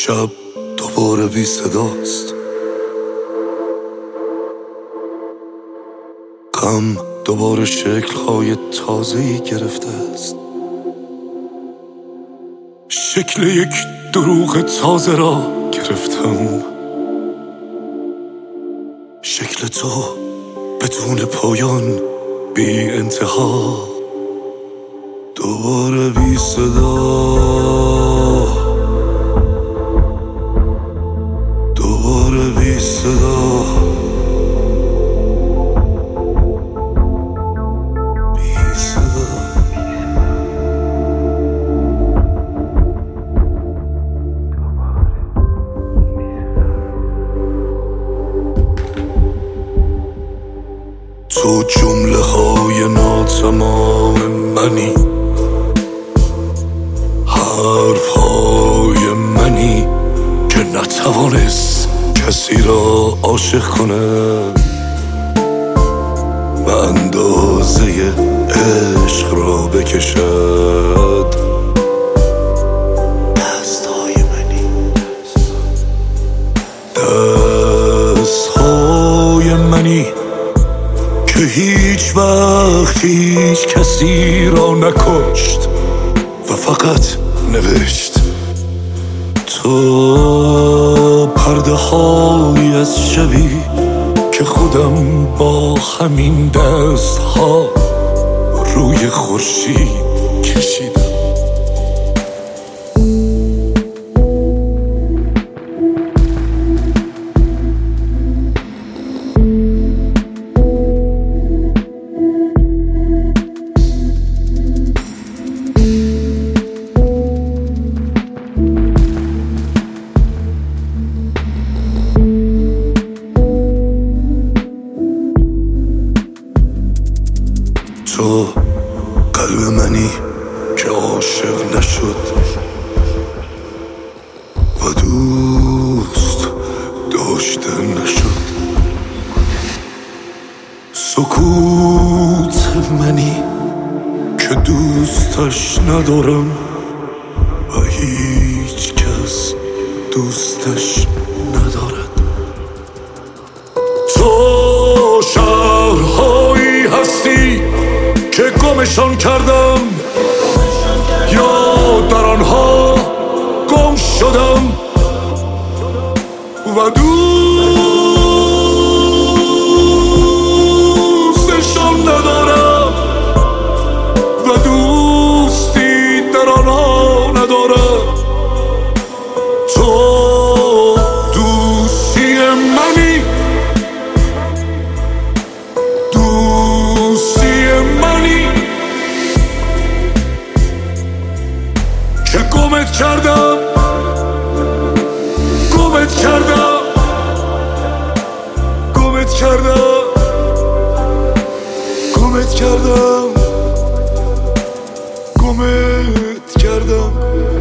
شب دوباره بی صداست، غم دوباره شکل‌های تازه‌ای گرفته است. شکل یک دروغ تازه را گرفتم، شکل تو بدون پایان، بی انتها، دوباره بی صدا، دوباره بی صدا، بی صدا. تو جمله های ناتمام منی، حرف های منی که نتوانست کسی را عاشق کنه و اندازه عشق را بکشد. دستهای منی، دستهای منی که هیچ وقت هیچ کسی را نکشت و فقط نوشت. تو پرده های از شبی که خودم با همین دست ها روی خورشید کشیدم. تو قلب منی که عاشق نشد و دوست داشته نشد. سکوت منی که دوستش ندارم و هیچ کس دوستش ندارد. تو شهرهایی هستی که گمشان کردم یا در آنها گم شدم و دوستشان ندارم و دوستی در آنها ندارم. تو دوستی منی، که گمت کردم، گمت کردم، گمت کردم، گمت کردم، گمت کردم.